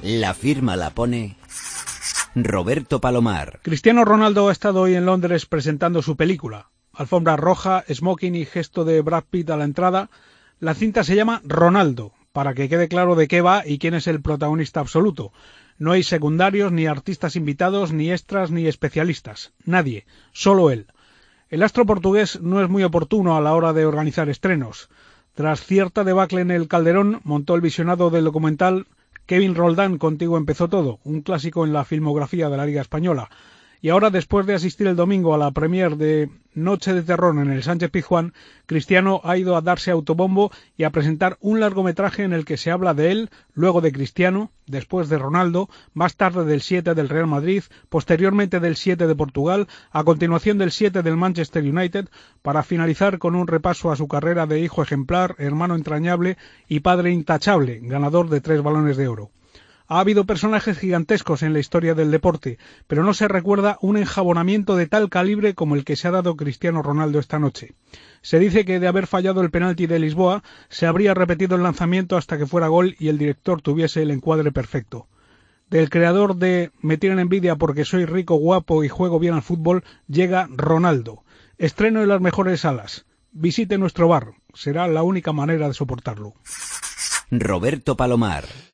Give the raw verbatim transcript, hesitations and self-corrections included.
La firma la pone Roberto Palomar. Cristiano Ronaldo ha estado hoy en Londres presentando su película. Alfombra roja, smoking y gesto de Brad Pitt a la entrada. La cinta se llama Ronaldo, para que quede claro de qué va y quién es el protagonista absoluto. No hay secundarios, ni artistas invitados, ni extras, ni especialistas. Nadie, solo él. El astro portugués no es muy oportuno a la hora de organizar estrenos. Tras cierta debacle en el Calderón, montó el visionado del documental Kevin Roldán, Contigo empezó todo, un clásico en la filmografía de la Liga Española. Y ahora, después de asistir el domingo a la premier de Noche de Terror en el Sánchez Pizjuán, Cristiano ha ido a darse autobombo y a presentar un largometraje en el que se habla de él, luego de Cristiano, después de Ronaldo, más tarde del siete del Real Madrid, posteriormente del siete de Portugal, a continuación del siete del Manchester United, para finalizar con un repaso a su carrera de hijo ejemplar, hermano entrañable y padre intachable, ganador de tres Balones de Oro. Ha habido personajes gigantescos en la historia del deporte, pero no se recuerda un enjabonamiento de tal calibre como el que se ha dado Cristiano Ronaldo esta noche. Se dice que de haber fallado el penalti de Lisboa, se habría repetido el lanzamiento hasta que fuera gol y el director tuviese el encuadre perfecto. Del creador de Me tienen envidia porque soy rico, guapo y juego bien al fútbol, llega Ronaldo. Estreno en las mejores salas. Visite nuestro bar. Será la única manera de soportarlo. Roberto Palomar.